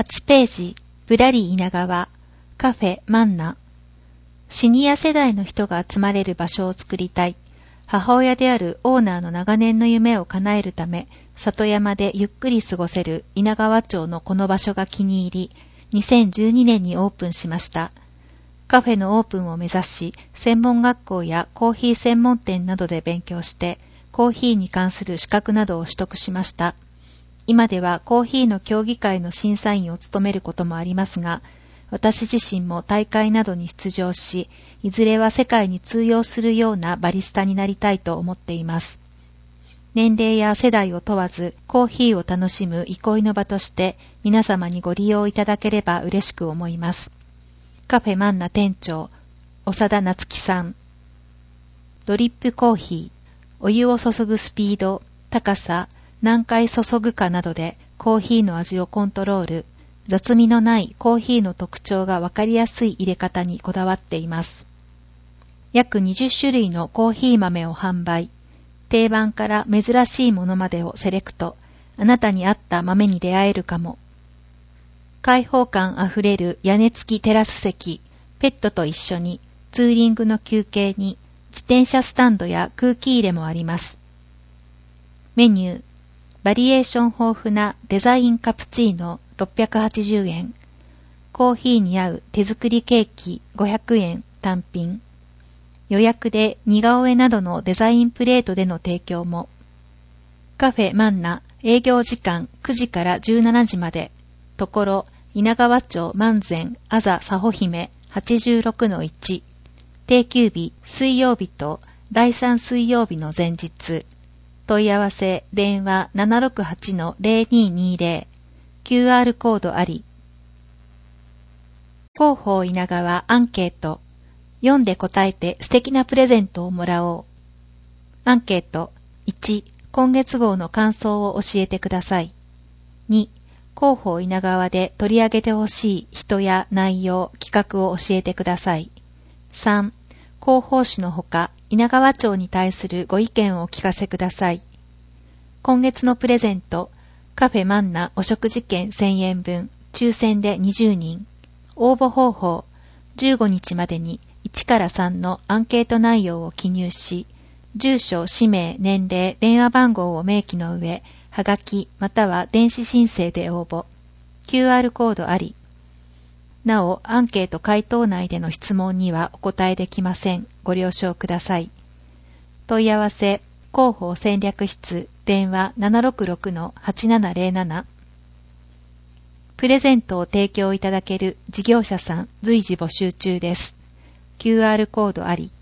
8ページ、ぶらり稲川、カフェマンナ。シニア世代の人が集まれる場所を作りたい。母親であるオーナーの長年の夢を叶えるため、里山でゆっくり過ごせる稲川町のこの場所が気に入り、2012年にオープンしました。カフェのオープンを目指し、専門学校やコーヒー専門店などで勉強して、コーヒーに関する資格などを取得しました。今ではコーヒーの競技会の審査員を務めることもありますが、私自身も大会などに出場し、いずれは世界に通用するようなバリスタになりたいと思っています。年齢や世代を問わず、コーヒーを楽しむ憩いの場として皆様にご利用いただければ嬉しく思います。カフェマンナ店長、長田夏樹さん。ドリップコーヒー、お湯を注ぐスピード、高さ、何回注ぐかなどでコーヒーの味をコントロール、雑味のないコーヒーの特徴がわかりやすい入れ方にこだわっています。約20種類のコーヒー豆を販売。定番から珍しいものまでをセレクト。あなたに合った豆に出会えるかも。開放感あふれる屋根付きテラス席。ペットと一緒にツーリングの休憩に自転車スタンドや空気入れもあります。メニュー。バリエーション豊富なデザインカプチーノ680円。コーヒーに合う手作りケーキ500円単品。予約で似顔絵などのデザインプレートでの提供も。カフェマンナ営業時間9時から17時まで。ところ稲川町万全あざさほ姫 86-1。定休日水曜日と第3水曜日の前日。問い合わせ電話 768-0220。QR コードあり。広報稲川アンケート。読んで答えて素敵なプレゼントをもらおう。アンケート。1、今月号の感想を教えてください。2、広報稲川で取り上げてほしい人や内容、企画を教えてください。3、広報誌のほか、稲川町に対するご意見をお聞かせください。今月のプレゼント、カフェマンナお食事券1000円分、抽選で20人。応募方法、15日までに1から3のアンケート内容を記入し、住所、氏名、年齢、電話番号を明記の上、はがきまたは電子申請で応募。QR コードあり。なお、アンケート回答内での質問にはお答えできません。ご了承ください。問い合わせ、広報戦略室、電話 766-8707。プレゼントを提供いただける事業者さん随時募集中です。QR コードあり。